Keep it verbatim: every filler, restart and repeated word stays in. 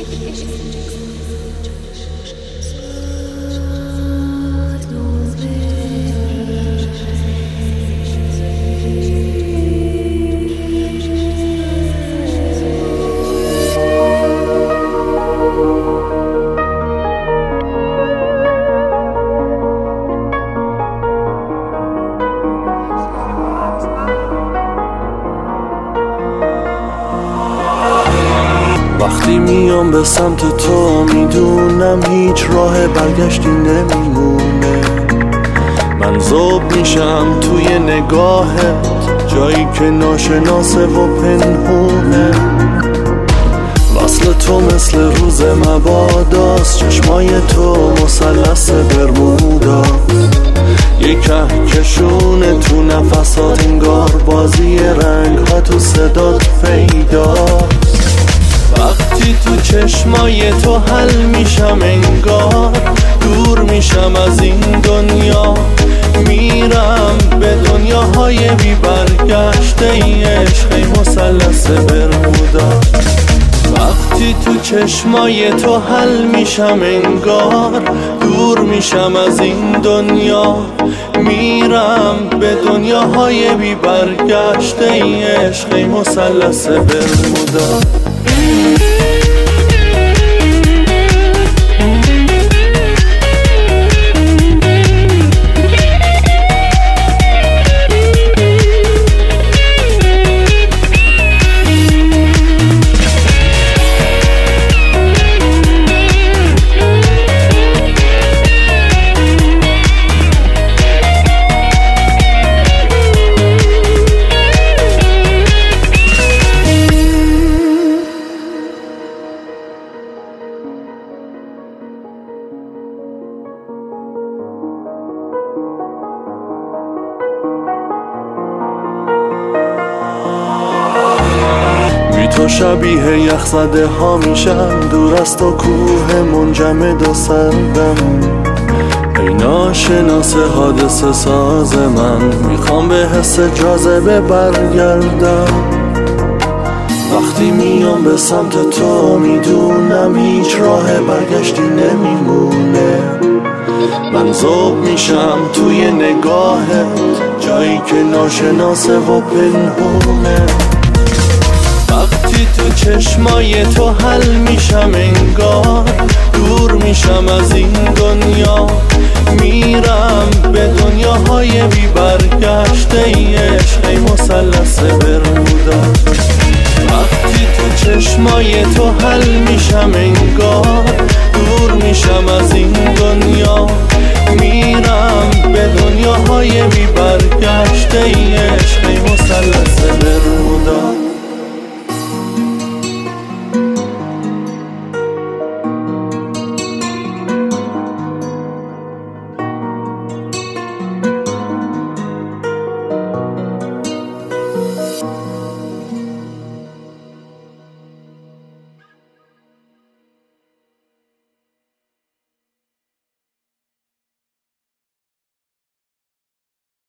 وقتی میام به سمت تو میدونم هیچ راه برگشتی نمیمونه. من ذوب میشم توی نگاهت، جایی که ناشناسه و پنهونه. وصل تو مثل روز مباداست، چشمای تو مثلث برموداست. یه کهکشون تو نفسات، انگار بازی رنگ ها تو صدات پیداست. وقتی تو چشمای تو حل میشم، انگار دور میشم از این دنیا. میرم به دنیاهای بی برگشته، ای عشق ای مثلث برمودا. وقتی تو چشمای تو حل میشم، انگار دور میشم از این دنیا. میرم به دنیاهای بی برگشته، ای عشق ای مثلث برمودا. تو شبیه یخ زده ها میشم، دور از تو کوه منجمد و سردم. ای ناشناس حادثه ساز من، میخوام به حس جاذبه برگردم. وقتی میام به سمت تو میدونم هیچ راه برگشتی نمیمونه. من ذوب میشم توی نگاهت، جایی که ناشناسه و پنهونه. وقتی تو چشمای تو حل میشم، انگار دور میشم از این دنیا. میرم به دنیاهای بی برگشته، ای عشق ای مثلث برمودا. وقتی تو چشمای تو حل میشم، انگار دور میشم از این دنیا.